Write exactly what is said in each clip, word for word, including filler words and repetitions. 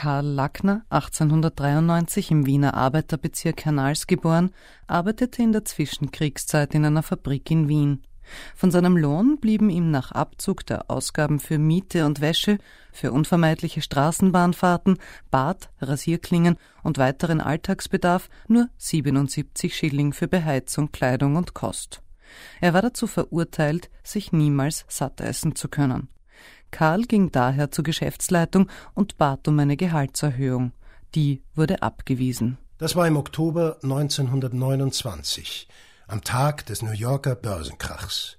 Karl Lackner, achtzehnhundertdreiundneunzig im Wiener Arbeiterbezirk Hernals geboren, arbeitete in der Zwischenkriegszeit in einer Fabrik in Wien. Von seinem Lohn blieben ihm nach Abzug der Ausgaben für Miete und Wäsche, für unvermeidliche Straßenbahnfahrten, Bad, Rasierklingen und weiteren Alltagsbedarf nur siebenundsiebzig Schilling für Beheizung, Kleidung und Kost. Er war dazu verurteilt, sich niemals satt essen zu können. Karl ging daher zur Geschäftsleitung und bat um eine Gehaltserhöhung. Die wurde abgewiesen. Das war im Oktober neunzehnhundertneunundzwanzig, am Tag des New Yorker Börsenkrachs.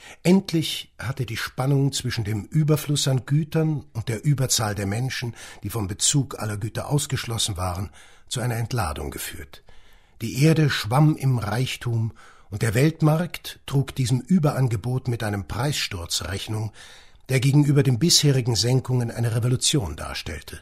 Endlich hatte die Spannung zwischen dem Überfluss an Gütern und der Überzahl der Menschen, die vom Bezug aller Güter ausgeschlossen waren, zu einer Entladung geführt. Die Erde schwamm im Reichtum und der Weltmarkt trug diesem Überangebot mit einem Preissturz Rechnung, der gegenüber den bisherigen Senkungen eine Revolution darstellte.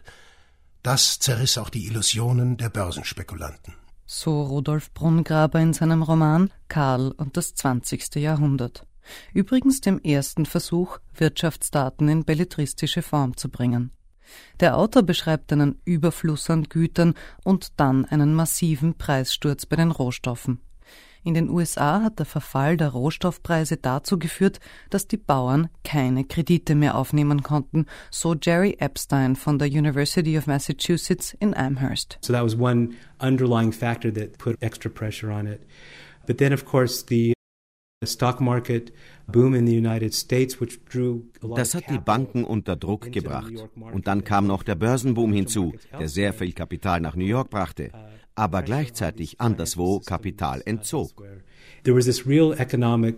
Das zerriss auch die Illusionen der Börsenspekulanten. So Rudolf Brungraber in seinem Roman Karl und das zwanzigste Jahrhundert. Übrigens dem ersten Versuch, Wirtschaftsdaten in belletristische Form zu bringen. Der Autor beschreibt einen Überfluss an Gütern und dann einen massiven Preissturz bei den Rohstoffen. In den U S A hat der Verfall der Rohstoffpreise dazu geführt, dass die Bauern keine Kredite mehr aufnehmen konnten, so Jerry Epstein von der University of Massachusetts in Amherst. So that was one underlying factor that put extra pressure on it. But then of course the stock market boom in the United States, which drew a lot. Das hat die Banken unter Druck gebracht. Und dann kam noch der Börsenboom hinzu, der sehr viel Kapital nach New York brachte, aber gleichzeitig anderswo Kapital entzog. There was this real economic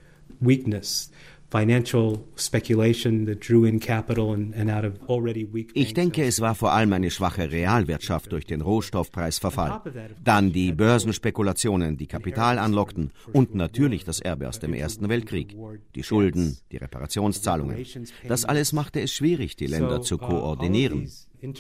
weakness, financial speculation that drew in capital and, and out of already weak. Ich denke, es war vor allem eine schwache Realwirtschaft durch den Rohstoffpreisverfall. Dann die Börsenspekulationen, die Kapital anlockten und natürlich das Erbe aus dem Ersten Weltkrieg. Die Schulden, die Reparationszahlungen. Das alles machte es schwierig, die Länder zu koordinieren.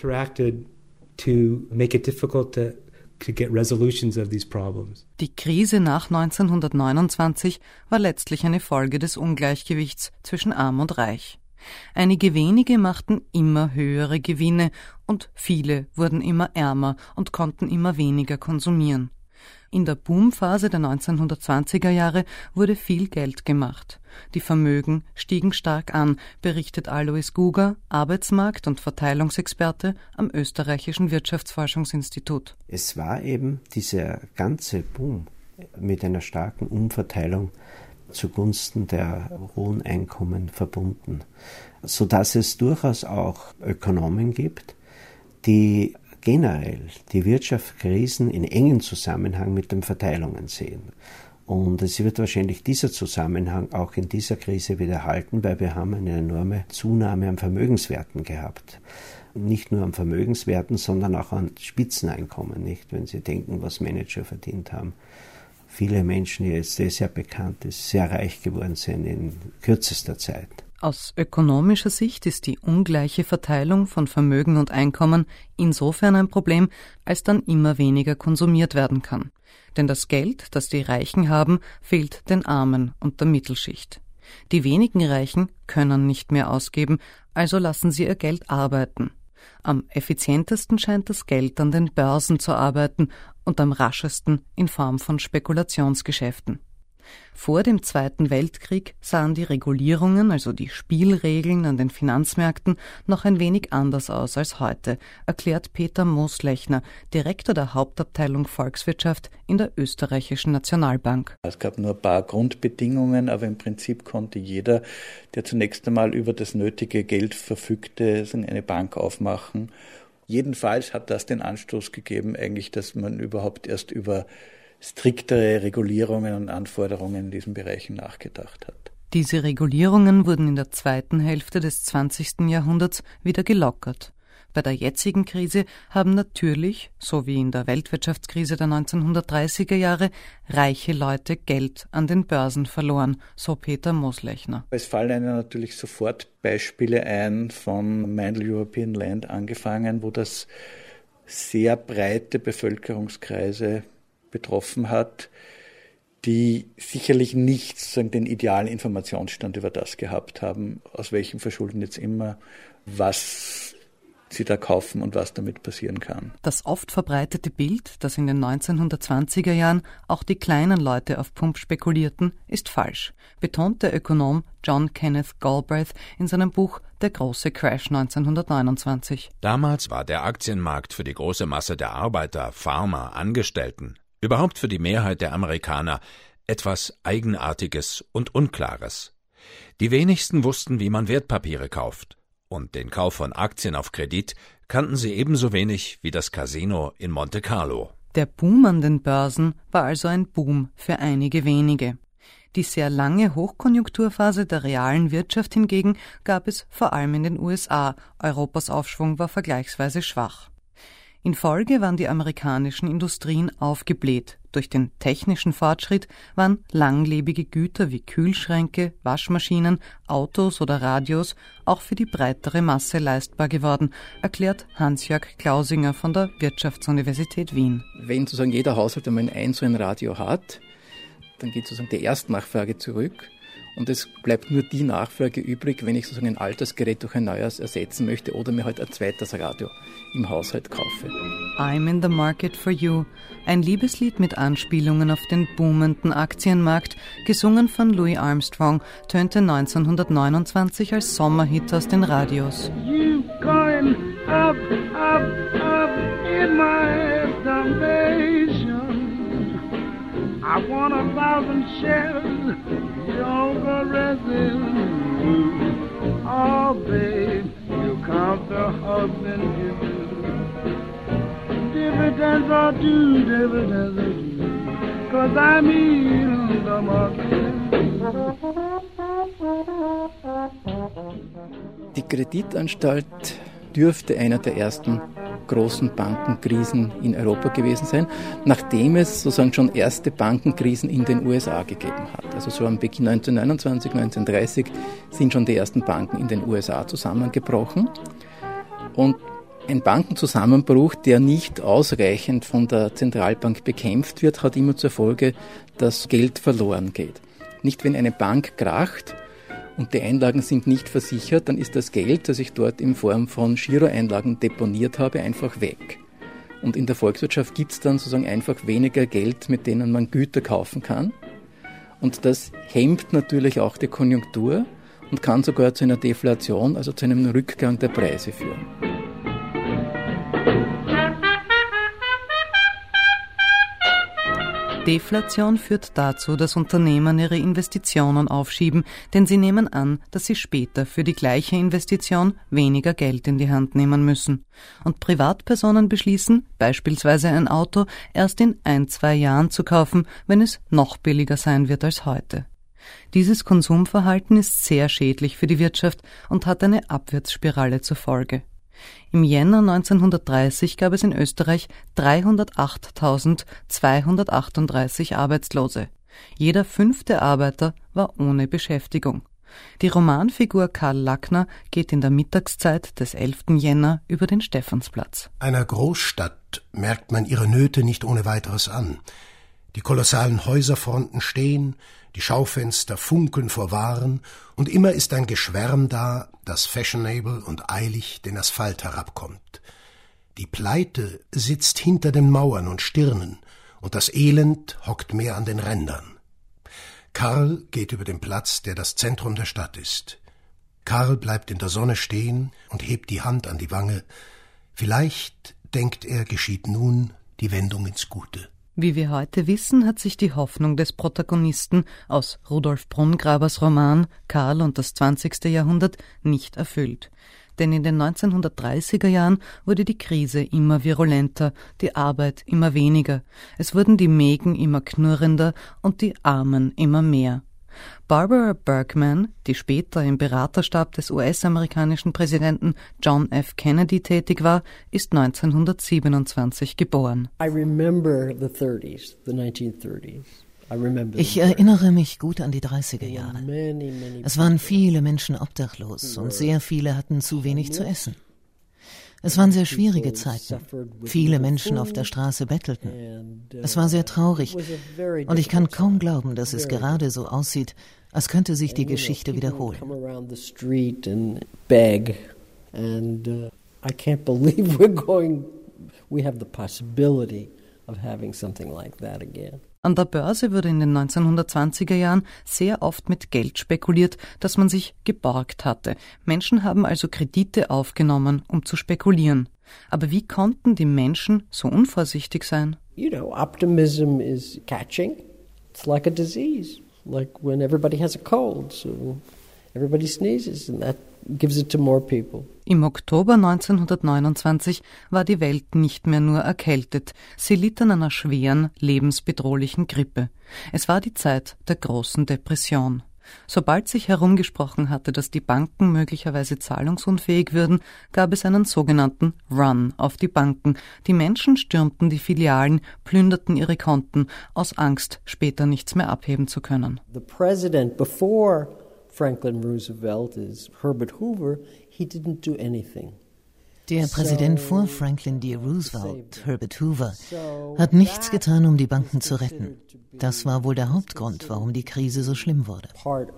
To get resolutions of these problems. Die Krise nach neunzehnhundertneunundzwanzig war letztlich eine Folge des Ungleichgewichts zwischen Arm und Reich. Einige wenige machten immer höhere Gewinne und viele wurden immer ärmer und konnten immer weniger konsumieren. In der Boomphase der neunzehnhundertzwanziger Jahre wurde viel Geld gemacht. Die Vermögen stiegen stark an, berichtet Alois Guger, Arbeitsmarkt- und Verteilungsexperte am Österreichischen Wirtschaftsforschungsinstitut. Es war eben dieser ganze Boom mit einer starken Umverteilung zugunsten der hohen Einkommen verbunden, sodass es durchaus auch Ökonomen gibt, die generell die Wirtschaftskrisen in engen Zusammenhang mit den Verteilungen sehen. Und es wird wahrscheinlich dieser Zusammenhang auch in dieser Krise wieder halten, weil wir haben eine enorme Zunahme an Vermögenswerten gehabt. Nicht nur an Vermögenswerten, sondern auch an Spitzeneinkommen, nicht? Wenn Sie denken, was Manager verdient haben. Viele Menschen, die jetzt sehr, sehr bekannt ist, sehr reich geworden sind in kürzester Zeit. Aus ökonomischer Sicht ist die ungleiche Verteilung von Vermögen und Einkommen insofern ein Problem, als dann immer weniger konsumiert werden kann. Denn das Geld, das die Reichen haben, fehlt den Armen und der Mittelschicht. Die wenigen Reichen können nicht mehr ausgeben, also lassen sie ihr Geld arbeiten. Am effizientesten scheint das Geld an den Börsen zu arbeiten und am raschesten in Form von Spekulationsgeschäften. Vor dem Zweiten Weltkrieg sahen die Regulierungen, also die Spielregeln an den Finanzmärkten, noch ein wenig anders aus als heute, erklärt Peter Moslechner, Direktor der Hauptabteilung Volkswirtschaft in der Österreichischen Nationalbank. Es gab nur ein paar Grundbedingungen, aber im Prinzip konnte jeder, der zunächst einmal über das nötige Geld verfügte, eine Bank aufmachen. Jedenfalls hat das den Anstoß gegeben, eigentlich, dass man überhaupt erst über striktere Regulierungen und Anforderungen in diesen Bereichen nachgedacht hat. Diese Regulierungen wurden in der zweiten Hälfte des zwanzigsten Jahrhunderts wieder gelockert. Bei der jetzigen Krise haben natürlich, so wie in der Weltwirtschaftskrise der neunzehnhundertdreißiger Jahre, reiche Leute Geld an den Börsen verloren, so Peter Moslechner. Es fallen einem natürlich sofort Beispiele ein, von Mindel European Land angefangen, wo das sehr breite Bevölkerungskreise betroffen hat, die sicherlich nicht sozusagen den idealen Informationsstand über das gehabt haben, aus welchem Verschulden jetzt immer was sie da kaufen und was damit passieren kann. Das oft verbreitete Bild, dass in den neunzehnhundertzwanziger Jahren auch die kleinen Leute auf Pump spekulierten, ist falsch, betont der Ökonom John Kenneth Galbraith in seinem Buch Der große Crash neunzehnhundertneunundzwanzig. Damals war der Aktienmarkt für die große Masse der Arbeiter, Farmer, Angestellten, überhaupt für die Mehrheit der Amerikaner, etwas Eigenartiges und Unklares. Die wenigsten wussten, wie man Wertpapiere kauft. Und den Kauf von Aktien auf Kredit kannten sie ebenso wenig wie das Casino in Monte Carlo. Der Boom an den Börsen war also ein Boom für einige wenige. Die sehr lange Hochkonjunkturphase der realen Wirtschaft hingegen gab es vor allem in den U S A. Europas Aufschwung war vergleichsweise schwach. In Folge waren die amerikanischen Industrien aufgebläht. Durch den technischen Fortschritt waren langlebige Güter wie Kühlschränke, Waschmaschinen, Autos oder Radios auch für die breitere Masse leistbar geworden, erklärt Hans-Jörg Klausinger von der Wirtschaftsuniversität Wien. Wenn sozusagen jeder Haushalt einmal ein so ein Radio hat, dann geht sozusagen die Erstnachfrage zurück. Und es bleibt nur die Nachfrage übrig, wenn ich sozusagen ein altes Gerät durch ein neues ersetzen möchte oder mir halt ein zweites Radio im Haushalt kaufe. I'm in the market for you. Ein Liebeslied mit Anspielungen auf den boomenden Aktienmarkt, gesungen von Louis Armstrong, tönte neunzehnhundertneunundzwanzig als Sommerhit aus den Radios. You going up, up, up in my estimation. I want a thousand shares, you're resin. Oh, babe, you count the husband you. Dividends are due, dividends are due, 'cause I'm in the market. Die Kreditanstalt dürfte einer der ersten großen Bankenkrisen in Europa gewesen sein, nachdem es sozusagen schon erste Bankenkrisen in den U S A gegeben hat. Also so am Beginn neunzehnhundertneunundzwanzig, neunzehnhundertdreißig sind schon die ersten Banken in den U S A zusammengebrochen. Und ein Bankenzusammenbruch, der nicht ausreichend von der Zentralbank bekämpft wird, hat immer zur Folge, dass Geld verloren geht. Nicht, wenn eine Bank kracht und die Einlagen sind nicht versichert, dann ist das Geld, das ich dort in Form von Giroeinlagen deponiert habe, einfach weg. Und in der Volkswirtschaft gibt es dann sozusagen einfach weniger Geld, mit denen man Güter kaufen kann. Und das hemmt natürlich auch die Konjunktur und kann sogar zu einer Deflation, also zu einem Rückgang der Preise führen. Deflation führt dazu, dass Unternehmen ihre Investitionen aufschieben, denn sie nehmen an, dass sie später für die gleiche Investition weniger Geld in die Hand nehmen müssen. Und Privatpersonen beschließen, beispielsweise ein Auto erst in ein, zwei Jahren zu kaufen, wenn es noch billiger sein wird als heute. Dieses Konsumverhalten ist sehr schädlich für die Wirtschaft und hat eine Abwärtsspirale zur Folge. Im Jänner neunzehnhundertdreißig gab es in Österreich dreihundertachttausendzweihundertachtunddreißig Arbeitslose. Jeder fünfte Arbeiter war ohne Beschäftigung. Die Romanfigur Karl Lackner geht in der Mittagszeit des elften Jänner über den Stephansplatz. Einer Großstadt merkt man ihre Nöte nicht ohne weiteres an. Die kolossalen Häuserfronten stehen, die Schaufenster funkeln vor Waren und immer ist ein Geschwärm da, das fashionable und eilig den Asphalt herabkommt. Die Pleite sitzt hinter den Mauern und Stirnen und das Elend hockt mehr an den Rändern. Karl geht über den Platz, der das Zentrum der Stadt ist. Karl bleibt in der Sonne stehen und hebt die Hand an die Wange. Vielleicht, denkt er, geschieht nun die Wendung ins Gute. Wie wir heute wissen, hat sich die Hoffnung des Protagonisten aus Rudolf Brungrabers Roman Karl und das zwanzigste Jahrhundert nicht erfüllt. Denn in den neunzehnhundertdreißiger Jahren wurde die Krise immer virulenter, die Arbeit immer weniger. Es wurden die Mägen immer knurrender und die Armen immer mehr. Barbara Bergman, die später im Beraterstab des U S-amerikanischen Präsidenten John F. Kennedy tätig war, ist neunzehnhundertsiebenundzwanzig geboren. Ich erinnere mich gut an die dreißiger Jahre. Es waren viele Menschen obdachlos und sehr viele hatten zu wenig zu essen. Es waren sehr schwierige Zeiten. Viele Menschen auf der Straße bettelten. Es war sehr traurig und ich kann kaum glauben, dass es gerade so aussieht, als könnte sich die Geschichte wiederholen. I can't believe we're going, we have the possibility of having something like that again. An der Börse wurde in den neunzehnhundertzwanziger Jahren sehr oft mit Geld spekuliert, das man sich geborgt hatte. Menschen haben also Kredite aufgenommen, um zu spekulieren. Aber wie konnten die Menschen so unvorsichtig sein? You know, optimism is catching. It's like a disease, like when everybody has a cold, so everybody sneezes and that gives it to more people. Im Oktober neunzehnhundertneunundzwanzig war die Welt nicht mehr nur erkältet. Sie litt an einer schweren, lebensbedrohlichen Grippe. Es war die Zeit der großen Depression. Sobald sich herumgesprochen hatte, dass die Banken möglicherweise zahlungsunfähig würden, gab es einen sogenannten Run auf die Banken. Die Menschen stürmten die Filialen, plünderten ihre Konten, aus Angst, später nichts mehr abheben zu können. The president before Franklin Roosevelt is Herbert Hoover. He didn't do anything. Der Präsident vor Franklin D. Roosevelt, Herbert Hoover, hat nichts getan, um die Banken zu retten. Das war wohl der Hauptgrund, warum die Krise so schlimm wurde.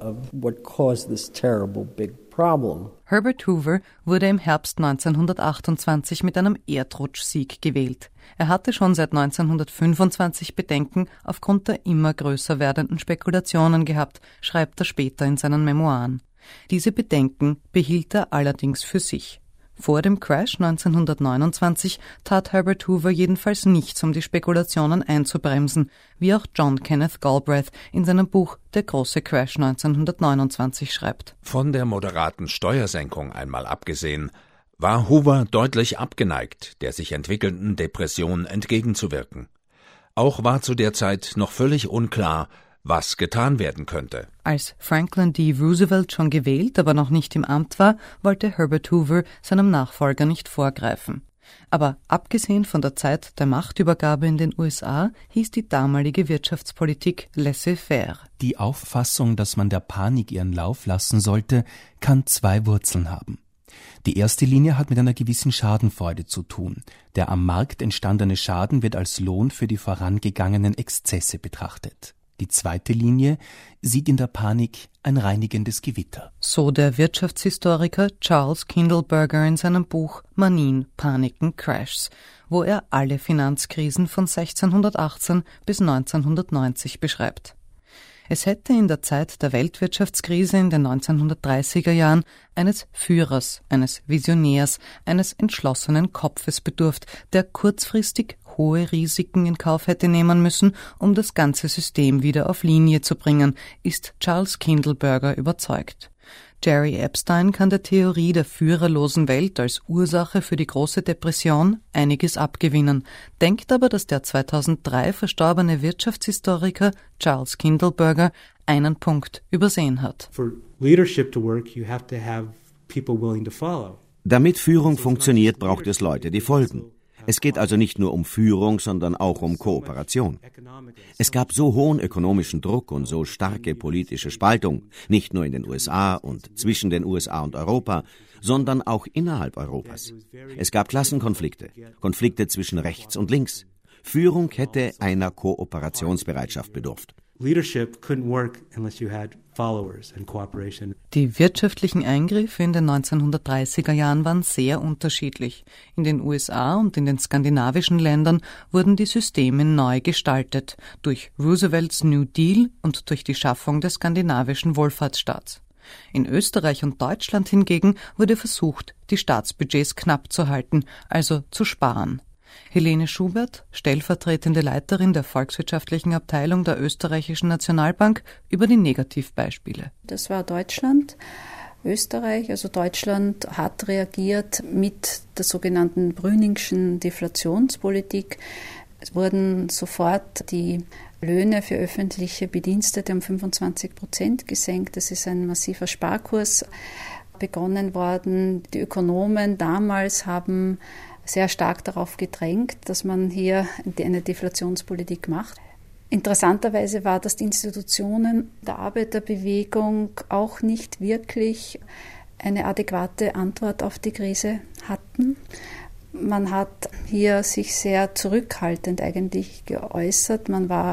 Herbert Hoover wurde im Herbst neunzehnhundertachtundzwanzig mit einem Erdrutschsieg gewählt. Er hatte schon seit neunzehnhundertfünfundzwanzig Bedenken aufgrund der immer größer werdenden Spekulationen gehabt, schreibt er später in seinen Memoiren. Diese Bedenken behielt er allerdings für sich. Vor dem Crash neunzehnhundertneunundzwanzig tat Herbert Hoover jedenfalls nichts, um die Spekulationen einzubremsen, wie auch John Kenneth Galbraith in seinem Buch Der große Crash neunzehnhundertneunundzwanzig schreibt. Von der moderaten Steuersenkung einmal abgesehen, war Hoover deutlich abgeneigt, der sich entwickelnden Depression entgegenzuwirken. Auch war zu der Zeit noch völlig unklar, was getan werden könnte. Als Franklin D. Roosevelt schon gewählt, aber noch nicht im Amt war, wollte Herbert Hoover seinem Nachfolger nicht vorgreifen. Aber abgesehen von der Zeit der Machtübergabe in den U S A hieß die damalige Wirtschaftspolitik laissez-faire. Die Auffassung, dass man der Panik ihren Lauf lassen sollte, kann zwei Wurzeln haben. Die erste Linie hat mit einer gewissen Schadenfreude zu tun. Der am Markt entstandene Schaden wird als Lohn für die vorangegangenen Exzesse betrachtet. Die zweite Linie sieht in der Panik ein reinigendes Gewitter. So der Wirtschaftshistoriker Charles Kindleberger in seinem Buch Manien, Paniken, Crashs, wo er alle Finanzkrisen von sechzehnhundertachtzehn bis neunzehnhundertneunzig beschreibt. Es hätte in der Zeit der Weltwirtschaftskrise in den neunzehnhundertdreißiger Jahren eines Führers, eines Visionärs, eines entschlossenen Kopfes bedurft, der kurzfristig hohe Risiken in Kauf hätte nehmen müssen, um das ganze System wieder auf Linie zu bringen, ist Charles Kindleberger überzeugt. Jerry Epstein kann der Theorie der führerlosen Welt als Ursache für die große Depression einiges abgewinnen, denkt aber, dass der zweitausenddrei verstorbene Wirtschaftshistoriker Charles Kindleberger einen Punkt übersehen hat. For leadership to work, you have to have people willing to follow. Damit Führung funktioniert, braucht es Leute, die folgen. Es geht also nicht nur um Führung, sondern auch um Kooperation. Es gab so hohen ökonomischen Druck und so starke politische Spaltung, nicht nur in den U S A und zwischen den U S A und Europa, sondern auch innerhalb Europas. Es gab Klassenkonflikte, Konflikte zwischen rechts und links. Führung hätte einer Kooperationsbereitschaft bedurft. Leadership couldn't work unless you had followers and cooperation. Die wirtschaftlichen Eingriffe in den neunzehnhundertdreißiger Jahren waren sehr unterschiedlich. In den U S A und in den skandinavischen Ländern wurden die Systeme neu gestaltet, durch Roosevelts New Deal und durch die Schaffung des skandinavischen Wohlfahrtsstaats. In Österreich und Deutschland hingegen wurde versucht, die Staatsbudgets knapp zu halten, also zu sparen. Helene Schubert, stellvertretende Leiterin der volkswirtschaftlichen Abteilung der Österreichischen Nationalbank, über die Negativbeispiele. Das war Deutschland. Österreich, also Deutschland, hat reagiert mit der sogenannten Brüningschen Deflationspolitik. Es wurden sofort die Löhne für öffentliche Bedienstete um fünfundzwanzig Prozent gesenkt. Das ist ein massiver Sparkurs begonnen worden. Die Ökonomen damals haben sehr stark darauf gedrängt, dass man hier eine Deflationspolitik macht. Interessanterweise war, dass die Institutionen der Arbeiterbewegung auch nicht wirklich eine adäquate Antwort auf die Krise hatten. Man hat hier sich sehr zurückhaltend eigentlich geäußert. Man war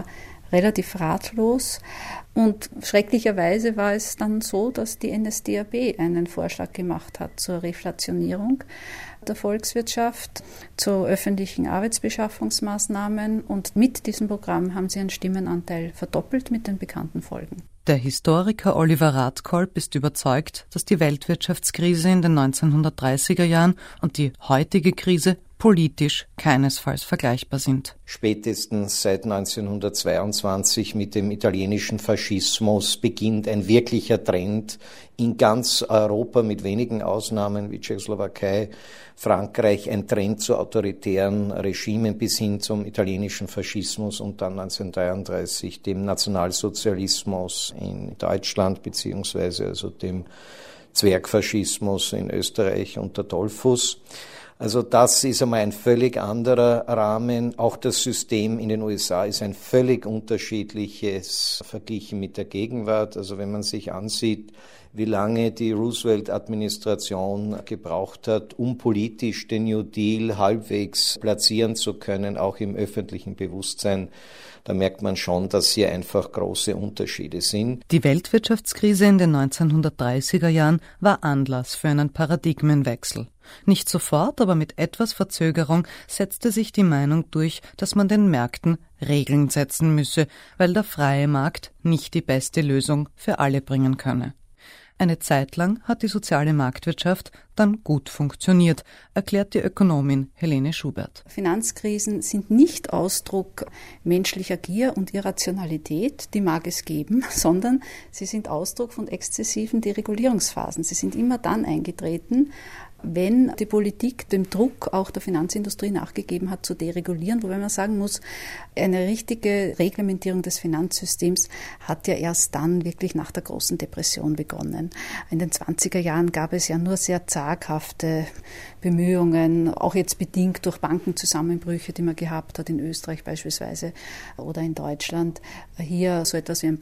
relativ ratlos. Und schrecklicherweise war es dann so, dass die N S D A B einen Vorschlag gemacht hat zur Reflationierung der Volkswirtschaft, zu öffentlichen Arbeitsbeschaffungsmaßnahmen. Und mit diesem Programm haben sie ihren Stimmenanteil verdoppelt mit den bekannten Folgen. Der Historiker Oliver Radkolb ist überzeugt, dass die Weltwirtschaftskrise in den neunzehnhundertdreißiger Jahren und die heutige Krise politisch keinesfalls vergleichbar sind. Spätestens seit neunzehnhundertzweiundzwanzig mit dem italienischen Faschismus beginnt ein wirklicher Trend in ganz Europa, mit wenigen Ausnahmen wie Tschechoslowakei, Frankreich, ein Trend zu autoritären Regimen bis hin zum italienischen Faschismus und dann neunzehnhundertdreiunddreißig dem Nationalsozialismus in Deutschland beziehungsweise also dem Zwergfaschismus in Österreich unter Dollfuss. Also das ist einmal ein völlig anderer Rahmen. Auch das System in den U S A ist ein völlig unterschiedliches verglichen mit der Gegenwart. Also wenn man sich ansieht, wie lange die Roosevelt-Administration gebraucht hat, um politisch den New Deal halbwegs platzieren zu können, auch im öffentlichen Bewusstsein, da merkt man schon, dass hier einfach große Unterschiede sind. Die Weltwirtschaftskrise in den neunzehnhundertdreißiger Jahren war Anlass für einen Paradigmenwechsel. Nicht sofort, aber mit etwas Verzögerung setzte sich die Meinung durch, dass man den Märkten Regeln setzen müsse, weil der freie Markt nicht die beste Lösung für alle bringen könne. Eine Zeit lang hat die soziale Marktwirtschaft dann gut funktioniert, erklärt die Ökonomin Helene Schubert. Finanzkrisen sind nicht Ausdruck menschlicher Gier und Irrationalität, die mag es geben, sondern sie sind Ausdruck von exzessiven Deregulierungsphasen. Sie sind immer dann eingetreten, wenn die Politik dem Druck auch der Finanzindustrie nachgegeben hat, zu deregulieren, wobei man sagen muss, eine richtige Reglementierung des Finanzsystems hat ja erst dann wirklich nach der großen Depression begonnen. In den zwanziger Jahren gab es ja nur sehr zaghafte Bemühungen, auch jetzt bedingt durch Bankenzusammenbrüche, die man gehabt hat, in Österreich beispielsweise oder in Deutschland, hier so etwas wie ein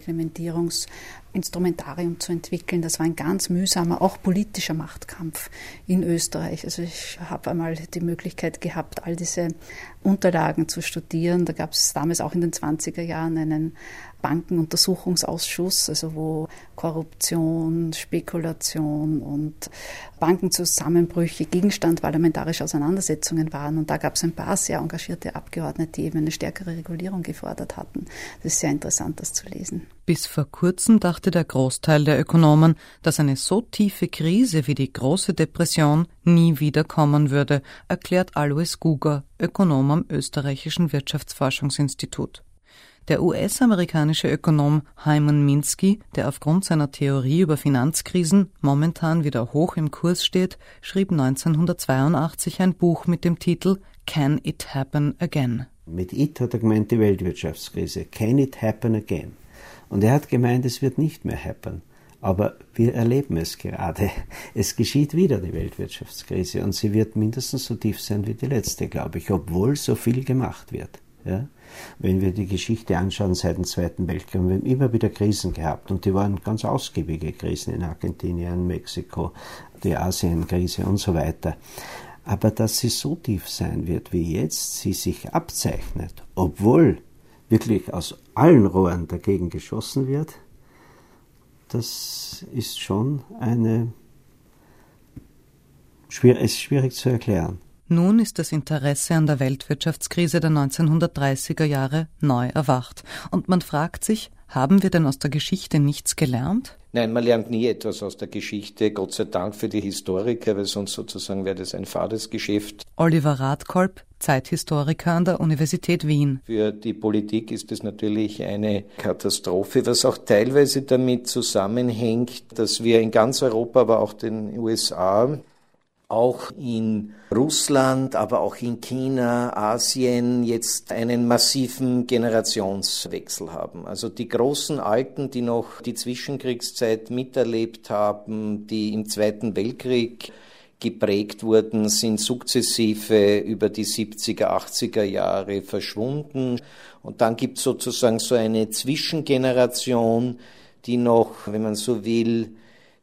Bankenreglementierungsinstrumentarium zu entwickeln. Das war ein ganz mühsamer, auch politischer Machtkampf in Österreich. Also ich habe einmal die Möglichkeit gehabt, all diese Unterlagen zu studieren. Da gab es damals auch in den zwanziger Jahren einen Bankenuntersuchungsausschuss, also wo Korruption, Spekulation und Bankenzusammenbrüche Gegenstand parlamentarischer Auseinandersetzungen waren. Und da gab es ein paar sehr engagierte Abgeordnete, die eben eine stärkere Regulierung gefordert hatten. Das ist sehr interessant, das zu lesen. Bis vor kurzem dachte der Großteil der Ökonomen, dass eine so tiefe Krise wie die große Depression nie wieder kommen würde, erklärt Alois Guger, Ökonom am Österreichischen Wirtschaftsforschungsinstitut. Der U S-amerikanische Ökonom Hyman Minsky, der aufgrund seiner Theorie über Finanzkrisen momentan wieder hoch im Kurs steht, schrieb neunzehnhundertzweiundachtzig ein Buch mit dem Titel Can It Happen Again? Mit It hat er gemeint die Weltwirtschaftskrise. Can it happen again? Und er hat gemeint, es wird nicht mehr happen. Aber wir erleben es gerade. Es geschieht wieder die Weltwirtschaftskrise und sie wird mindestens so tief sein wie die letzte, glaube ich, obwohl so viel gemacht wird. Ja? Wenn wir die Geschichte anschauen seit dem Zweiten Weltkrieg, wir haben immer wieder Krisen gehabt und die waren ganz ausgiebige Krisen in Argentinien, Mexiko, die Asienkrise und so weiter. Aber dass sie so tief sein wird, wie jetzt sie sich abzeichnet, obwohl wirklich aus allen Rohren dagegen geschossen wird, das ist schon eine, schwierig, ist schwierig zu erklären. Nun ist das Interesse an der Weltwirtschaftskrise der neunzehnhundertdreißiger Jahre neu erwacht. Und man fragt sich, haben wir denn aus der Geschichte nichts gelernt? Nein, man lernt nie etwas aus der Geschichte, Gott sei Dank für die Historiker, weil sonst sozusagen wäre das ein fades Geschäft. Oliver Radkolb, Zeithistoriker an der Universität Wien. Für die Politik ist es natürlich eine Katastrophe, was auch teilweise damit zusammenhängt, dass wir in ganz Europa, aber auch den U S A, auch in Russland, aber auch in China, Asien jetzt einen massiven Generationswechsel haben. Also die großen Alten, die noch die Zwischenkriegszeit miterlebt haben, die im Zweiten Weltkrieg geprägt wurden, sind sukzessive über die siebziger, achtziger Jahre verschwunden. Und dann gibt es sozusagen so eine Zwischengeneration, die noch, wenn man so will,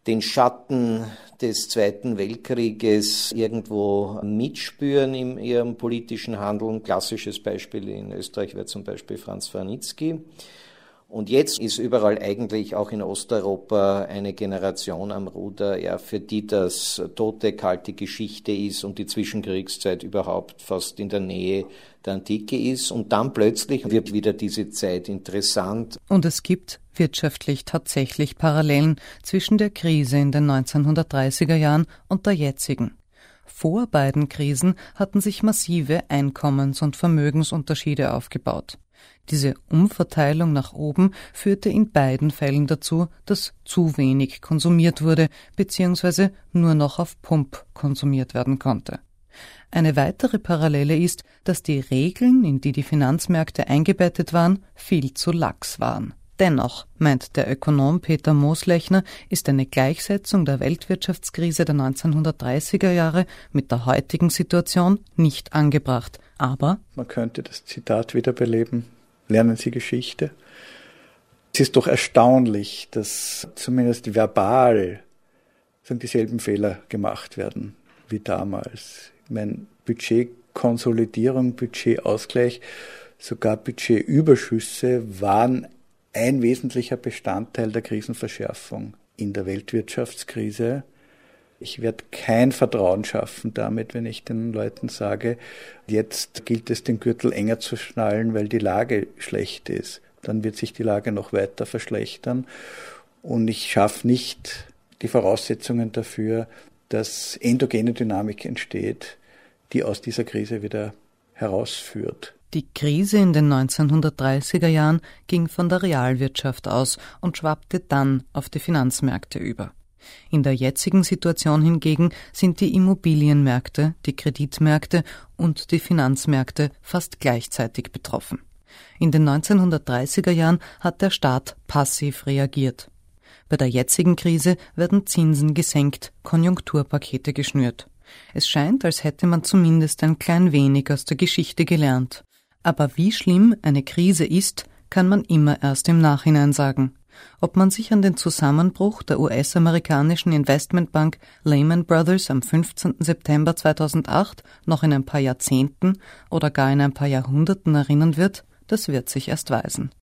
den Schatten des Zweiten Weltkrieges irgendwo mitspüren in ihrem politischen Handeln. Klassisches Beispiel in Österreich wäre zum Beispiel Franz Vranitzky. Und jetzt ist überall eigentlich auch in Osteuropa eine Generation am Ruder, ja, für die das tote, kalte Geschichte ist und die Zwischenkriegszeit überhaupt fast in der Nähe der Antike ist. Und dann plötzlich wird wieder diese Zeit interessant. Und es gibt wirtschaftlich tatsächlich Parallelen zwischen der Krise in den neunzehnhundertdreißiger Jahren und der jetzigen. Vor beiden Krisen hatten sich massive Einkommens- und Vermögensunterschiede aufgebaut. Diese Umverteilung nach oben führte in beiden Fällen dazu, dass zu wenig konsumiert wurde bzw. nur noch auf Pump konsumiert werden konnte. Eine weitere Parallele ist, dass die Regeln, in die die Finanzmärkte eingebettet waren, viel zu lax waren. Dennoch, meint der Ökonom Peter Mooslechner, ist eine Gleichsetzung der Weltwirtschaftskrise der neunzehnhundertdreißiger Jahre mit der heutigen Situation nicht angebracht. Aber man könnte das Zitat wiederbeleben: Lernen Sie Geschichte. Es ist doch erstaunlich, dass zumindest verbal dieselben Fehler gemacht werden wie damals. Ich meine, Budgetkonsolidierung, Budgetausgleich, sogar Budgetüberschüsse waren ein wesentlicher Bestandteil der Krisenverschärfung in der Weltwirtschaftskrise. Ich werde kein Vertrauen schaffen damit, wenn ich den Leuten sage, jetzt gilt es, den Gürtel enger zu schnallen, weil die Lage schlecht ist. Dann wird sich die Lage noch weiter verschlechtern. Und ich schaffe nicht die Voraussetzungen dafür, dass endogene Dynamik entsteht, die aus dieser Krise wieder herausführt. Die Krise in den neunzehnhundertdreißiger Jahren ging von der Realwirtschaft aus und schwappte dann auf die Finanzmärkte über. In der jetzigen Situation hingegen sind die Immobilienmärkte, die Kreditmärkte und die Finanzmärkte fast gleichzeitig betroffen. In den neunzehnhundertdreißiger Jahren hat der Staat passiv reagiert. Bei der jetzigen Krise werden Zinsen gesenkt, Konjunkturpakete geschnürt. Es scheint, als hätte man zumindest ein klein wenig aus der Geschichte gelernt. Aber wie schlimm eine Krise ist, kann man immer erst im Nachhinein sagen. Ob man sich an den Zusammenbruch der U S-amerikanischen Investmentbank Lehman Brothers am fünfzehnten September zweitausendacht noch in ein paar Jahrzehnten oder gar in ein paar Jahrhunderten erinnern wird, das wird sich erst weisen.